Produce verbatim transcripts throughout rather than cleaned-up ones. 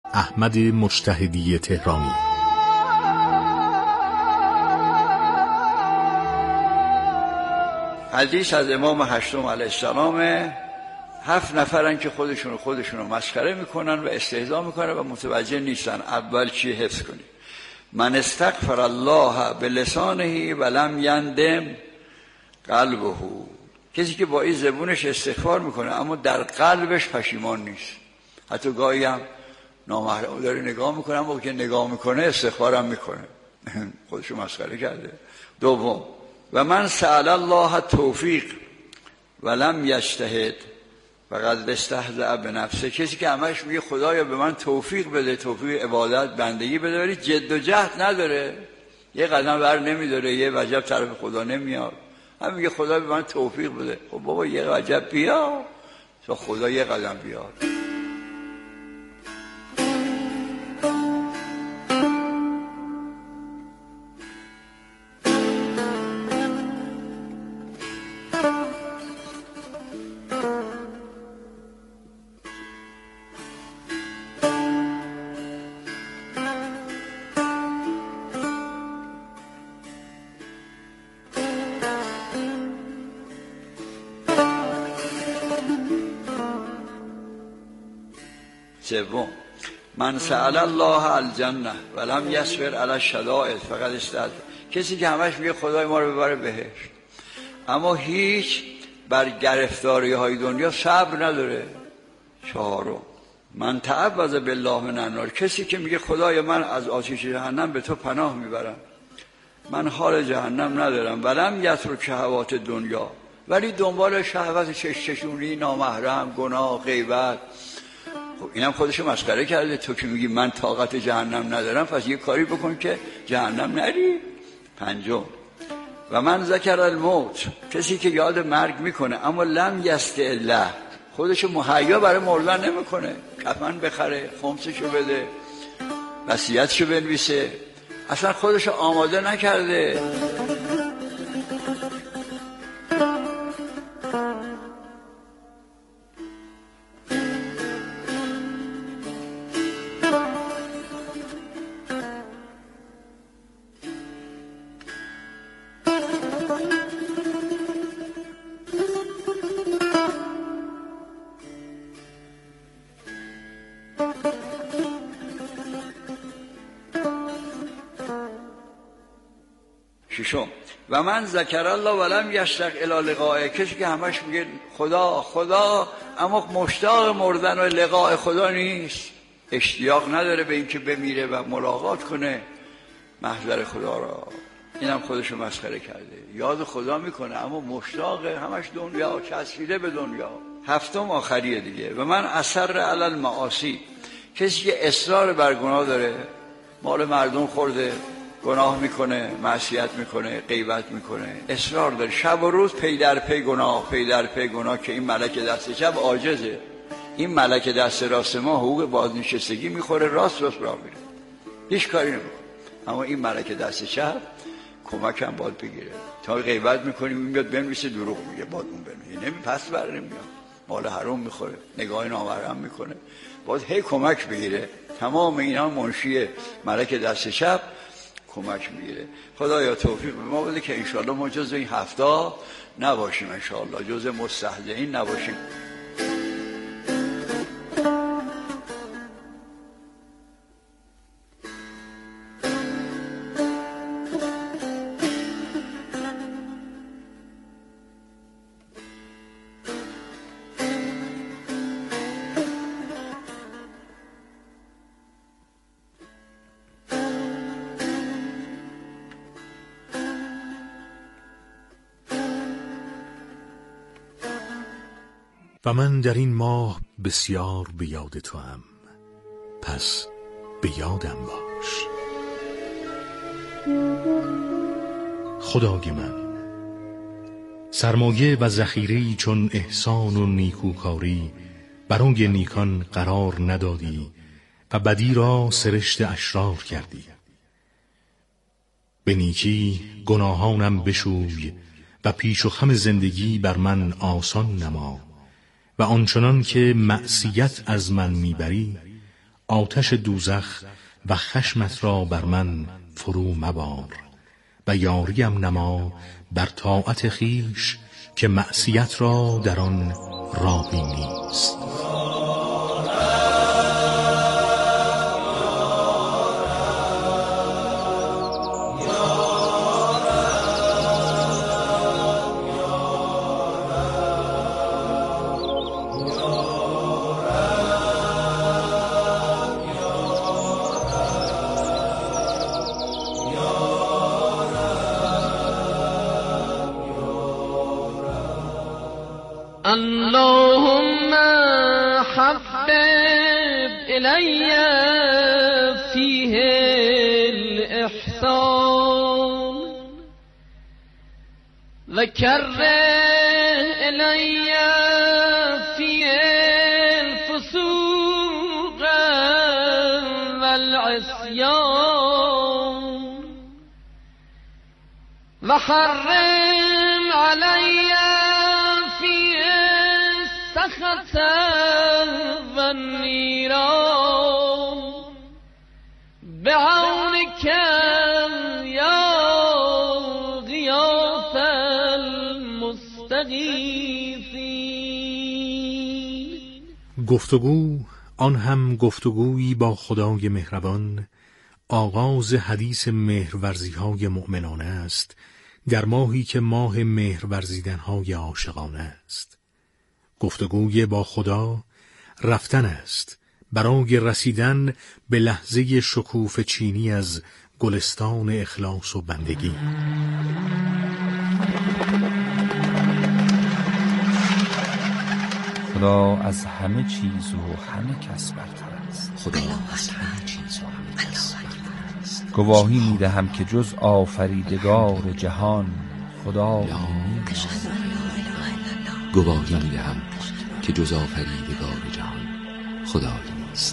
احمد مجتهدی تهرانی. حدیث از امام هشتم علیه السلام. هفت نفرن که خودشونو خودشونو مسخره میکنن و استهزا میکنن و متوجه نیستن اول چی حفظ کنی. من استغفر الله بلسانه ولم یندم قلبه. کسی که با این زبونش استغفار میکنه اما در قلبش پشیمان نیست. حتی گاهی هم نامحرم داره نگاه میکنه اما که نگاه میکنه استغفارم میکنه. خودشو مسخره کرده. دوم، و من سأل الله توفیق ولم یجتهد فقد استهزأ بنفسه. کسی که همش میگه خدایا به من توفیق بده، توفیق عبادت بندگی بده، ولی جد و جهد نداره، یه قدم بر نمیداره، یه وجب طرف خدا نمیاد، هم میگه خدا به من توفیق بده. خب بابا یه وجب بیا تا خدا یه قدم بیاد. سوم، من سأل الله الجنه ولم یصبر علی الشدائد فقد استهزأ. کسی که همش میگه خدای ما رو ببره بهشت اما هیچ بر گرفتاری های دنیا صبر نداره. چهارم، من تعوذ بالله من النار. کسی که میگه خدای من از آتش جهنم به تو پناه میبرم، من حال جهنم ندارم. ولم یترک شهوات دنیا، ولی دنبال شهوت چشچشونی، نامحرم، گناه، غیبت. خب اینم خودشو مسخره کرده. تو که میگی من طاقت جهنم ندارم پس یه کاری بکن که جهنم نری. پنجم، و من ذکر الموت. کسی که یاد مرگ میکنه اما لم یستعله، خودشو مهیا برای مردن نمیکنه، کفن بخره، خمسشو بده، وصیتشو بنویسه، اصلا خودشو آماده نکرده. ششم، و من ذکر الله ولم یشتاق الی لقائه. کسی که همش میگه خدا خدا اما مشتاق مردن و لقاء خدا نیست، اشتیاق نداره به اینکه بمیره و ملاقات کنه محضر خدا را. اینم خودشو مسخره کرده. یاد خدا میکنه اما مشتاق همش دنیا، چسبیده به دنیا. هفتم آخریه دیگه، و من اصر علی المعاصی. کسی که اصرار بر گناه داره، مال مردم خورده، گناه میکنه، معصیت میکنه، غیبت میکنه، اصرار داره، شب و روز پی در پی گناه، پی در پی گناه، که این ملک دست چپ عاجزه. این ملک دست راست ما حقوق بازنشستگی میخوره، راست راست راه میره، هیچ کاری نمیکنه. اما این ملک دست چپ کمک هم باید بگیره. تا غیبت میکنیم میاد بنویسه دروغ میگه، باید اون بنویسه، نمی پس بر نمیاد، مال حرام میخوره، نگاه نامحرم میکنه، باید هی کمک بگیره. تمام اینا منشی ملک دست چپ کمک میگیره. خدایا توفیق به ما بده که انشاءالله ما جز این هفته نباشیم، انشاءالله جز مستهزئین نباشیم. و من در این ماه بسیار به یاد تو هم، پس به یادم باش. خدای من، سرمایه و ذخیره‌ای چون احسان و نیکوکاری برای نیکان قرار ندادی و بدی را سرشت اشرار کردی. به نیکی گناهانم بشوی و پیش و خم زندگی بر من آسان نما و آنچنان که معصیت از من میبری آتش دوزخ و خشمت را بر من فرو مبار و یاریم نما بر طاعت خویش که معصیت را در آن راهی نیست. اللهم حبب إلي فيه الإحسان وكره إلي فيه الفسوق والعصيان وحرم علي سخط والنيران بعونك يا غياث المستغيثين. گفتگو، آن هم گفتگویی با خدای مهربان، آغاز حدیث مهرورزی‌های مؤمنانه است در ماهی که ماه مهرورزیدن‌های عاشقانه است. گفتگوی با خدا رفتن است برای رسیدن به لحظه شکوفه چینی از گلستان اخلاص و بندگی. خدا از همه چیز و همه کس برتر است. خدا از همه چیز و همه کس برتر است. گواهی می‌دهم که جز آفریدگار جهان خدا نیست. گواهی می‌دهم که جز آفریدگار جهان خدایی نیست.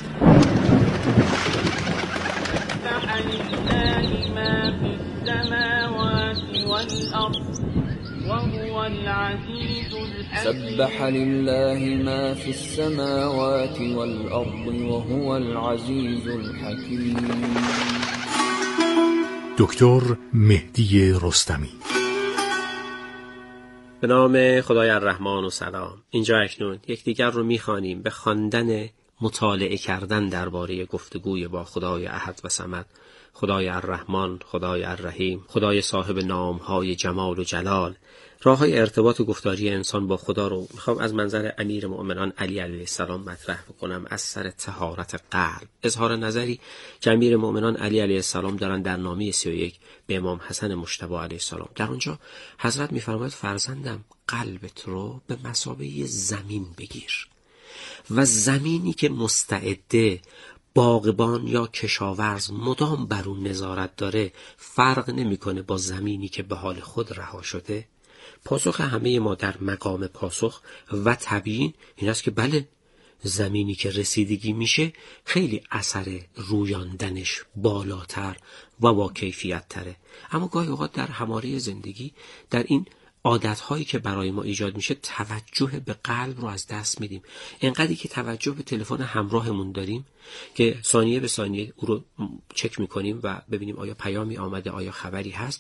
سبح لله ما في السماوات والأرض وهو العزيز الحكيم. دکتر مهدی رستمی. به نام خدای الرحمن و سلام. اینجا اکنون یکدیگر رو می‌خوانیم به خواندن، مطالعه کردن درباره گفتگوی با خدای احد و صمد، خدای الرحمن، خدای الرحیم، خدای صاحب نام‌های جمال و جلال. راه‌های ارتباط گفتاری انسان با خدا رو میخوام از منظر امیر مؤمنان علی علیه السلام مطرح بکنم، از سر طهارت قلب. اظهار نظری که امیر مؤمنان علی علیه السلام دارن در نامه سی و یک به امام حسن مجتبی علیه السلام. در اونجا حضرت میفرماید فرزندم قلبت رو به مثابه زمین بگیر و زمینی که مستعده باغبان یا کشاورز مدام بر اون نظارت داره فرق نمیکنه با زمینی که به حال خود رها شده. پاسخ همه ما در مقام پاسخ و تبیین این است که بله، زمینی که رسیدگی میشه خیلی اثر رویاندنش بالاتر و با کیفیت تره. اما گاهی اوقات در هماره زندگی در این عادتهایی که برای ما ایجاد میشه توجه به قلب رو از دست میدیم. انقدری که توجه به تلفن همراهمون داریم که ثانیه به ثانیه او رو چک میکنیم و ببینیم آیا پیامی آمده، آیا خبری هست،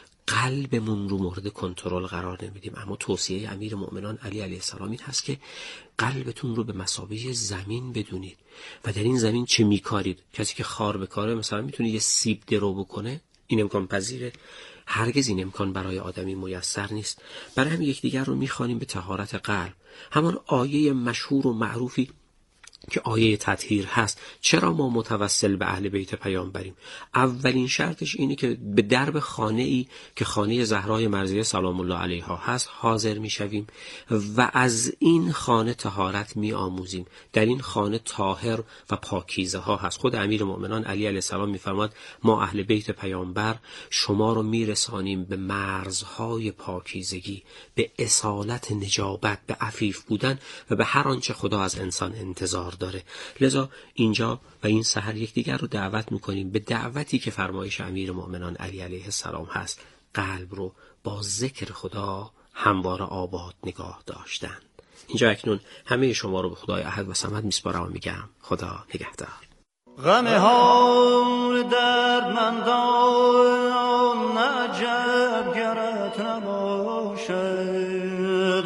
قلبمون رو مورد کنترل قرار نمیدیم. اما توصیه امیر مؤمنان علی علیه السلام این هست که قلبتون رو به مثابه زمین بدونید و در این زمین چه میکارید. کسی که خار بکاره مثلا میتونه یه سیب درو بکنه، این امکان پذیره؟ هرگز این امکان برای آدمی میسر نیست. برای همین یکدیگر رو میخوانیم به طهارت قلب. همان آیه مشهور و معروفی که آیه تطهیر هست. چرا ما متوسل به اهل بیت پیامبریم؟ اولین شرطش اینه که به درب خانه ای که خانه زهرای مرضیه سلام الله علیها هست حاضر میشویم و از این خانه طهارت می آموزیم. در این خانه طاهر و پاکیزه ها هست. خود امیر مؤمنان علی علیه السلام میفرماد ما اهل بیت پیامبر شما رو میرسانیم به مرزهای پاکیزگی، به اصالت نجابت، به عفیف بودن و به هر آنچه خدا از انسان انتظار داره. لذا اینجا و این سحر یکدیگر رو دعوت میکنیم به دعوتی که فرمایش امیر مؤمنان علی علیه السلام هست، قلب رو با ذکر خدا همواره آباد نگاه داشتن. اینجا اکنون همه شما رو به خدای احد و صمد میسپارم و میگم خدا نگهدار. غم حال دردمندان عجب گرت نباشد،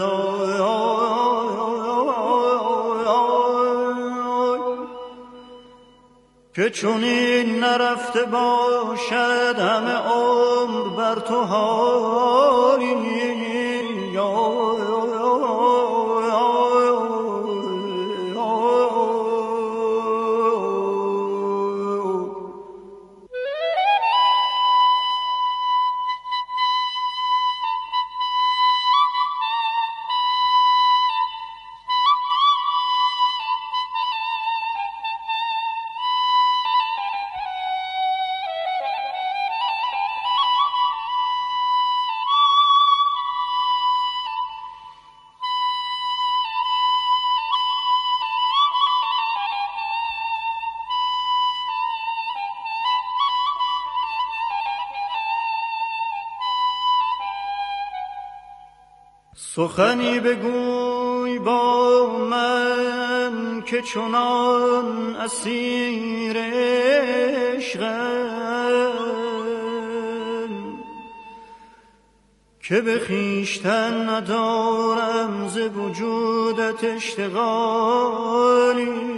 که چون این نرفته باشد همه عمر بر تو حالی. سخنی بگوی با من که چنان اسیر عشقم که به خویشتن ندارم ز وجودت اشتغالی.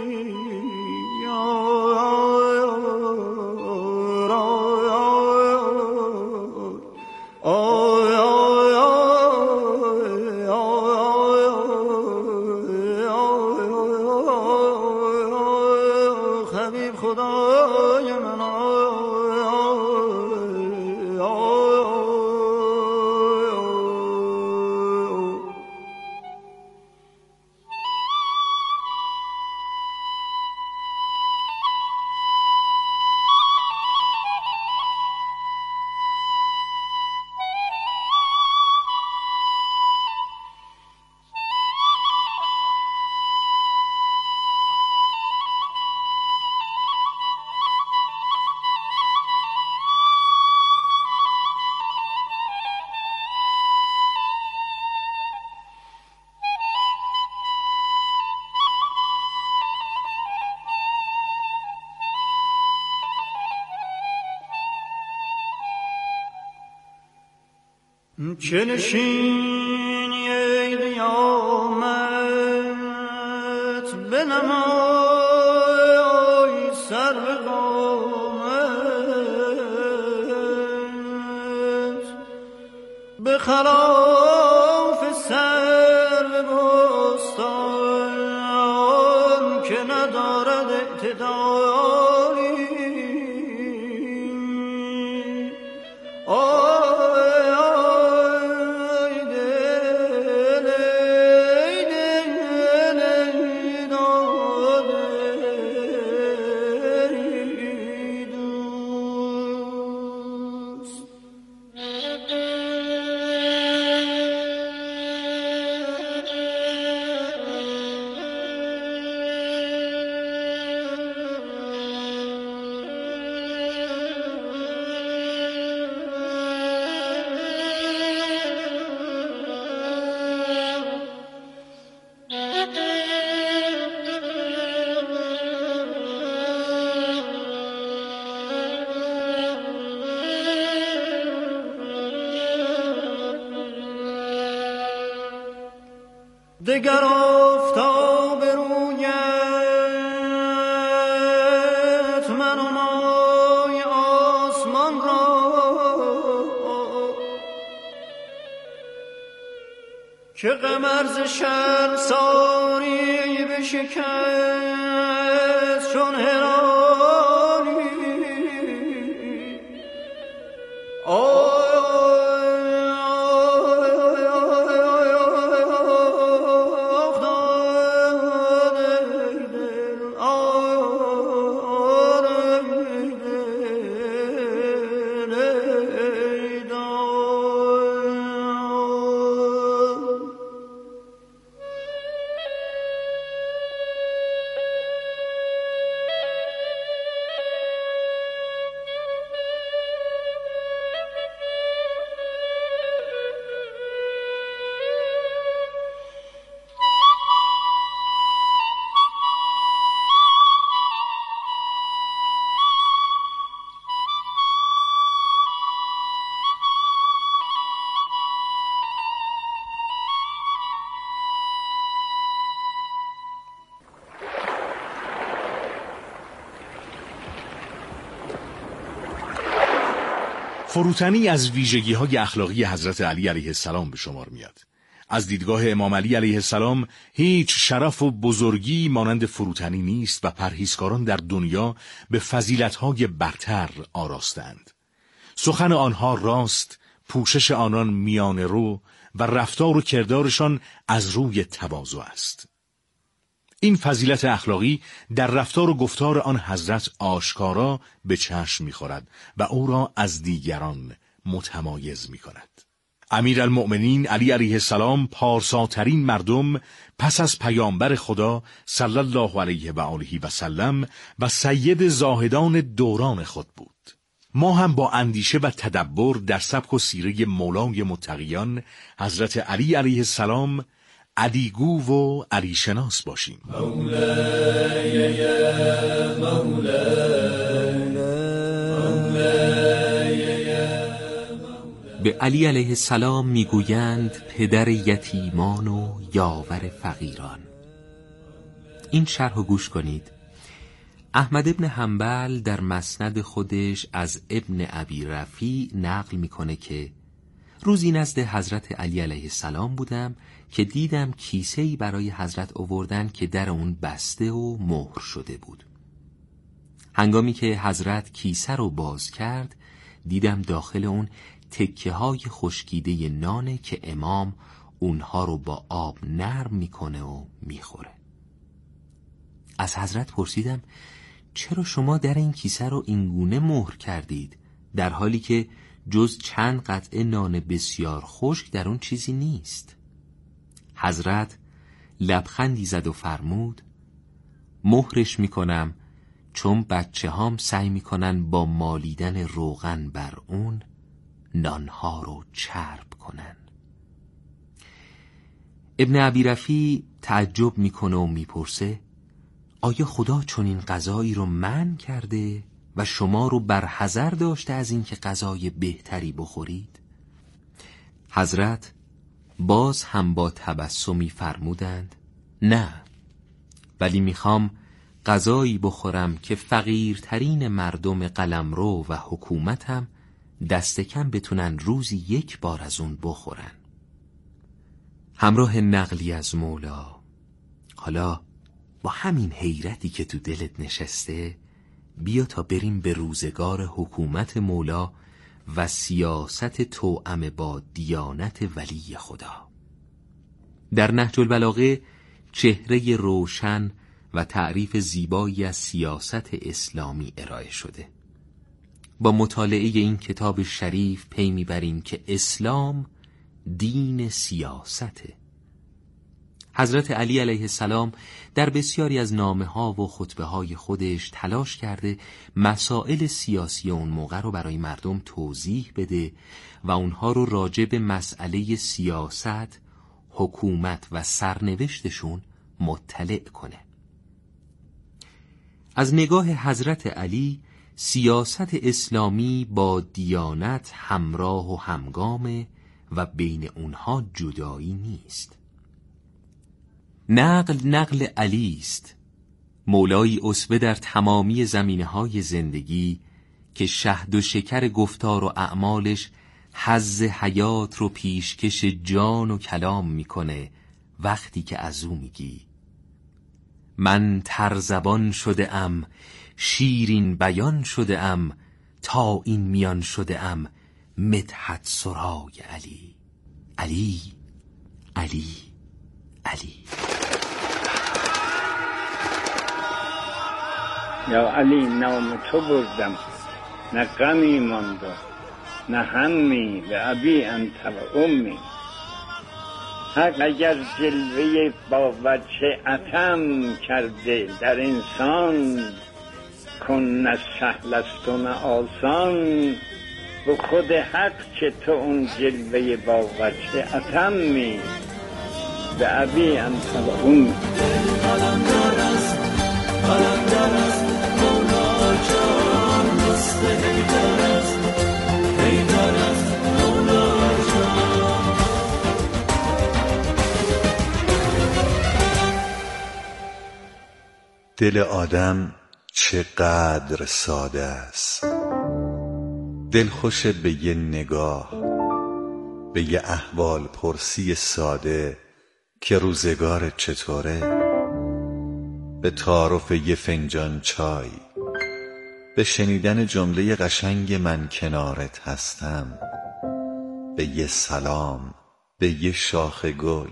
چه نشینی ای قیامت بنمای سر به قامت، به خلاف سر به بستان که ندارد اعتدالی. دگر آفتاب رویت من و مای آسمان را، که قمر ز شرمساری بشکست چون هلالی. فروتنی از ویژگی‌های اخلاقی حضرت علی علیه السلام به شمار میاد. از دیدگاه امام علی علیه السلام هیچ شرف و بزرگی مانند فروتنی نیست و پرهیزکاران در دنیا به فضیلت‌های برتر آراستند. سخن آنها راست، پوشش آنان میانه رو و رفتار و کردارشان از روی تواضع است. این فضیلت اخلاقی در رفتار و گفتار آن حضرت آشکارا به چشم می‌خورد و او را از دیگران متمایز می‌کند. امیرالمؤمنین علی علیه السلام پارساترین مردم پس از پیامبر خدا صلی الله علیه و آله و سلم و سید زاهدان دوران خود بود. ما هم با اندیشه و تدبر در سبک و سیره مولای متقیان حضرت علی علیه السلام علیگو و علی شناس باشیم. مولای یا مولای مولای یا به علی علیه السلام میگویند پدر یتیمان و یاور فقیران. این شرح رو گوش کنید. احمد ابن حنبل در مسند خودش از ابن ابی رفیع نقل میکنه که روزی نزد حضرت علی علیه السلام بودم که دیدم کیسه‌ای برای حضرت آوردن که در اون بسته و مهر شده بود. هنگامی که حضرت کیسه رو باز کرد دیدم داخل اون تکه های خشکیده نانه که امام اونها رو با آب نرم میکنه و میخوره. از حضرت پرسیدم چرا شما در این کیسه رو اینگونه مهر کردید در حالی که جز چند قطعه نان بسیار خشک در اون چیزی نیست؟ حضرت لبخندی زد و فرمود مهرش میکنم چون بچه هام سعی میکنن با مالیدن روغن بر اون نانها رو چرب کنن. ابن ابی رفیع تعجب میکنه و میپرسه آیا خدا چون این غذایی رو منع کرده و شما رو برحذر داشته از این که غذای بهتری بخورید؟ حضرت باز هم با تبسمی فرمودند نه، ولی میخوام غذایی بخورم که فقیرترین مردم قلمرو و حکومتم دست کم بتونن روزی یک بار از اون بخورن. همراه نقلی از مولا. حالا با همین حیرتی که تو دلت نشسته بیا تا بریم به روزگار حکومت مولا و سیاست توأم با دیانت ولی خدا. در نهج البلاغه چهره روشن و تعریف زیبایی از سیاست اسلامی ارائه شده. با مطالعه این کتاب شریف پی میبریم که اسلام دین سیاسته. حضرت علی علیه السلام در بسیاری از نامه‌ها و خطبه‌های خودش تلاش کرده مسائل سیاسی اون موقع رو برای مردم توضیح بده و اونها رو راجع به مسئله سیاست، حکومت و سرنوشتشون مطلع کنه. از نگاه حضرت علی سیاست اسلامی با دیانت همراه و همگامه و بین اونها جدایی نیست. نقل نقل علی است، مولای اسوه در تمامی زمینه‌های زندگی که شهد و شکر گفتار و اعمالش حظ حیات رو پیشکش جان و کلام میکنه. وقتی که از او میگی من ترزبان شده ام، شیرین بیان شده ام، تا این میان شده ام مدحت سرای علی. علی علی علی. یا علی نام تو بردم، نه غمی ماند نه همی، به ابی انت و امی. حق اگر جلوه با وجه عتم کرده در انسان، کن نه سهل است و نه آسان. به خود حق که تو اون جلوه با وجه عتمی، به ابی انت و امی. دل آدم چقدر ساده است، دلخوش به یه نگاه، به یه احوال پرسی ساده که روزگار چطوره، به تعارف یه فنجان چای، به شنیدن جمله قشنگ من کنارت هستم، به یه سلام، به یه شاخ گل.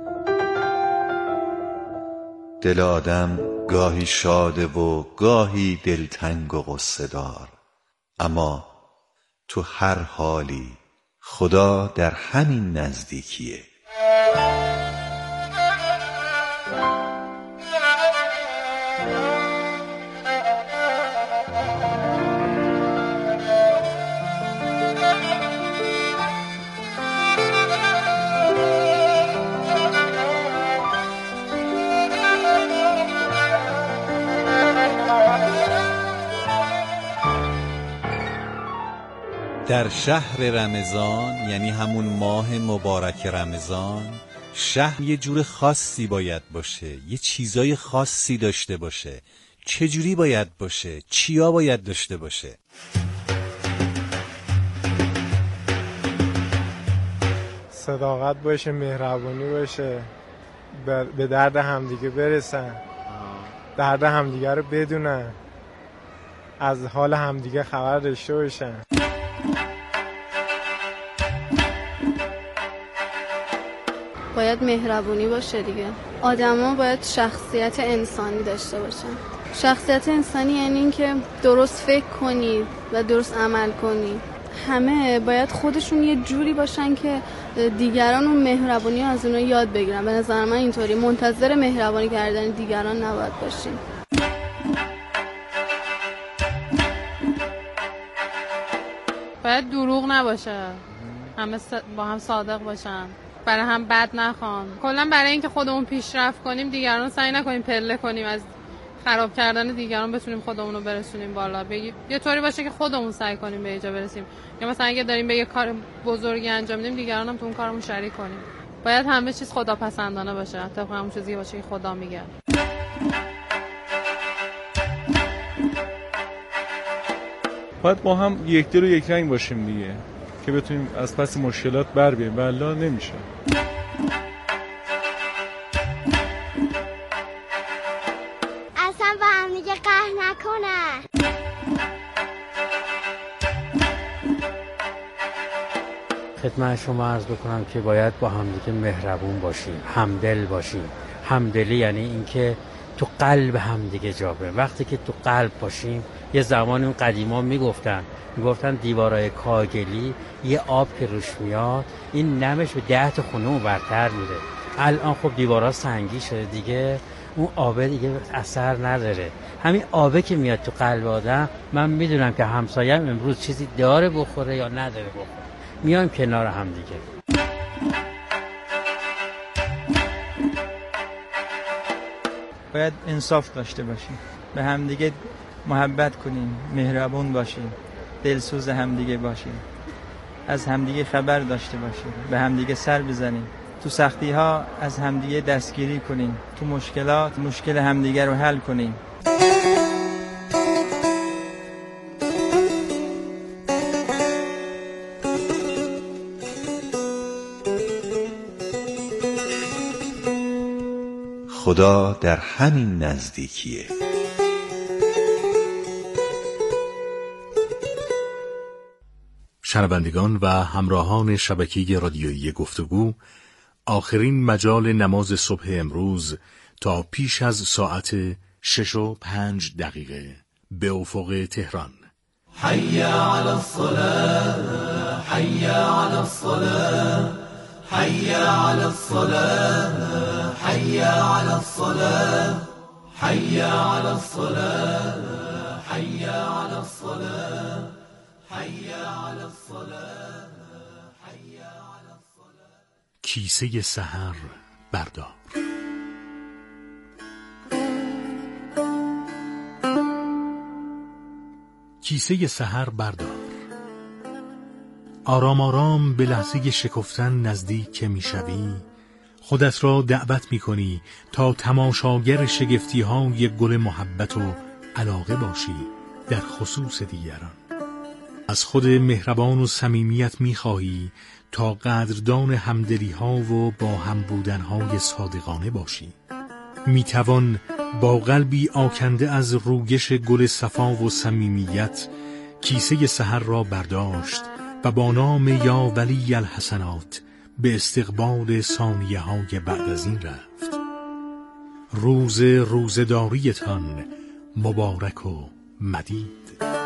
دل آدم گاهی شاده و گاهی دلتنگ و غصه دار، اما تو هر حالی خدا در همین نزدیکیه. در شهر رمضان، یعنی همون ماه مبارک رمضان، شهر یه جور خاصی باید باشه، یه چیزای خاصی داشته باشه. چجوری باید باشه؟ چیا باید داشته باشه؟ صداقت باشه، مهربانی باشه، به درد همدیگه برسن، درد همدیگه رو بدونن، از حال همدیگه خبر داشته باشن. باید مهربونی باشه دیگه. آدما باید شخصیت انسانی داشته باشن. شخصیت انسانی یعنی این که درست فکر کنی و درست عمل کنی. همه باید خودشون یه جوری باشن که دیگران اون مهربونی از اونها یاد بگیرن. به نظر من اینطوری. منتظر مهربانی کردن دیگران نباید باشیم. باید دروغ نباشه. همه با هم صادق باشن. برای هم بد نخوان. کلا برای اینکه خودمون پیشرفت کنیم دیگران سعی نکنیم پله کنیم، از خراب کردن دیگران بتونیم خودمون رو برسونیم بالا. بگی یه طوری باشه که خودمون سعی کنیم به جا برسیم. یا مثلا اگه داریم به یه کار بزرگی انجام میدیم دیگران هم تو اون کارمون شریک کنیم. باید همه چیز خداپسندانه باشه، حتی همون چیزی باشه که خدا میگه. باید با هم یک دل و یک رنگ باشیم دیگه، که بتونیم از پس مشکلات بر بیاییم، والله نمیشه. اصلا با هم دیگه قهر نکنن. خدمت شما عرض بکنم که باید با هم دیگه مهربون باشیم، همدل باشیم. همدلی یعنی اینکه تو قلب هم دیگه جا بریم. وقتی که تو قلب باشیم، یه زمانی اون قدیما میگفتن میگفتن دیوارای کاگلی یه آب که روش میاد این نمش به ده تا خونه اون برتر میره. الان خب دیوارا سنگی شده دیگه، اون آبه دیگه اثر نداره. همین آبه که میاد تو قلب آدم، من میدونم که همسایم امروز چیزی داره بخوره یا نداره بخوره، میایم کنار هم دیگه. باید انصاف داشته باشیم، به همدیگه محبت کنیم، مهربون باشیم، دلسوز همدیگه باشیم، از همدیگه خبر داشته باشیم، به همدیگه سر بزنیم، تو سختی ها از همدیگه دستگیری کنیم، تو مشکلات مشکل همدیگه رو حل کنیم. خدا در همین نزدیکیه. شنوندگان و همراهان شبکه رادیویی گفتگو، آخرین مجال نماز صبح امروز تا پیش از ساعت شش و پنج دقیقه به افق تهران. حی علی الصلاة، حی علی الصلاة، حی علی الصلاة، حی علی الصلاة، حی علی الصلاة، حی علی الصلاة، حی علی الصلاة، حی علی الصلاة. کیسه سحر بردار. کیسه سحر بردار. آرام آرام به لحظه شکفتن نزدیک میشوی، خودت را دعوت میکنی تا تماشاگر شگفتی های گل محبت و علاقه باشی در خصوص دیگران. از خود مهربان و صمیمیت می‌خواهی تا قدردان همدلی‌ها و با هم بودن‌های صادقانه باشی. می‌توان با قلبی آکنده از رویش گل صفا و صمیمیت کیسه سحر را برداشت و با نام یا ولی الحسنات به استقبال ثانیه‌های بعد از این رفت. روز روزداریتان مبارک و مدید.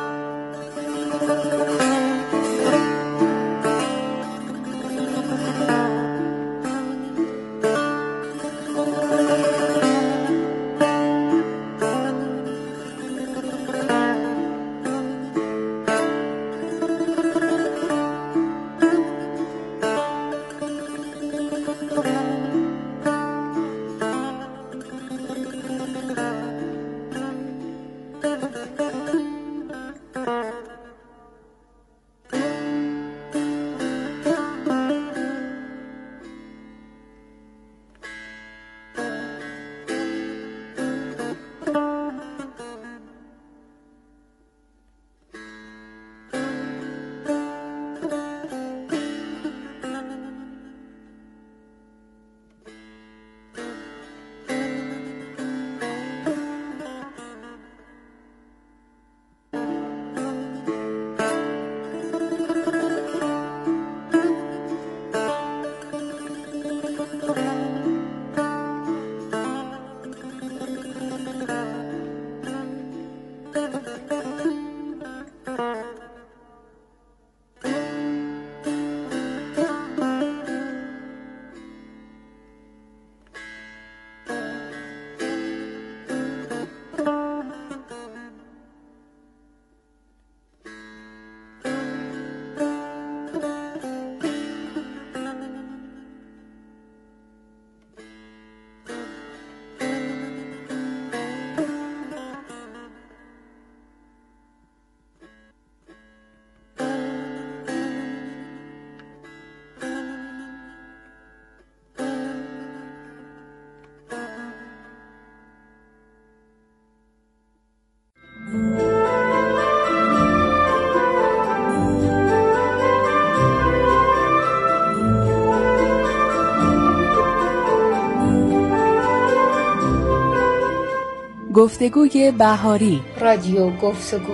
گفتگوی بهاری، رادیو گفتگو.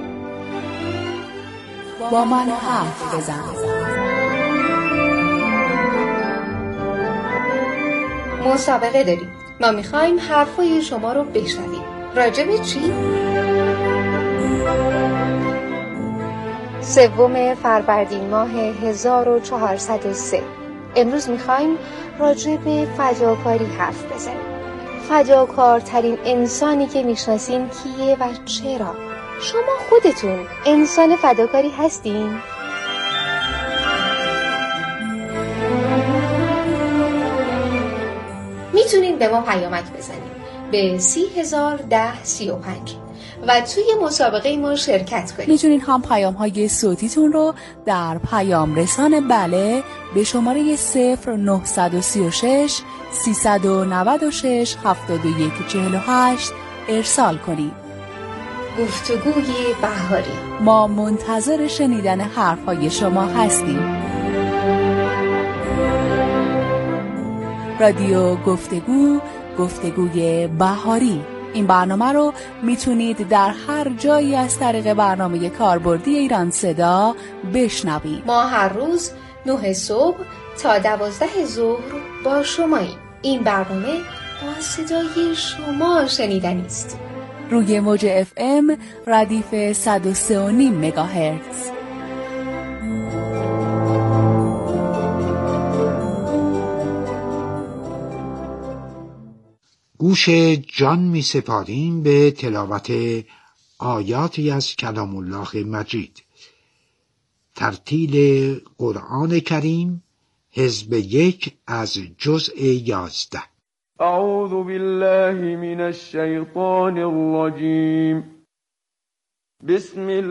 با من حرف بزن. مسابقه داریم. ما میخوایم حرفای شما رو بشنویم. راجع به چی؟ سوم فروردین ماه هزار و چهارصد و سه. امروز میخوایم راجع به فداکاری حرف بزنیم. فداکارترین انسانی که میشناسین کیه و چرا؟ شما خودتون انسان فداکاری هستین؟ میتونین به ما پیامک بزنین به سی هزار ده سی و پنج و توی مسابقه ما شرکت کنید. میتونین هم پیام های صوتیتون رو در پیام رسان بله به شماره صفر نه سه شش سیصد و نود و شش هفتاد و یک چهل و هشت ارسال کنید. گفتگوی بهاری. ما منتظر شنیدن حرفهای شما هستیم. رادیو گفتگو، گفتگوی بهاری. این برنامه رو میتونید در هر جایی از طریق برنامه کاربردی ایران صدا بشنوید. ما هر روز نه صبح تا دوازده ظهر با شماییم. این برنامه با صدای شما شنیدنی است. روی موج اف ام ردیف صد و سه و نیم مگاهرتز. گوش جان می سپاریم به تلاوت آیاتی از کلام الله مجید. ترتیل قرآن کریم حزب یک از جزء یازده. اعوذ بالله من الشیطان الرجیم. بسم الله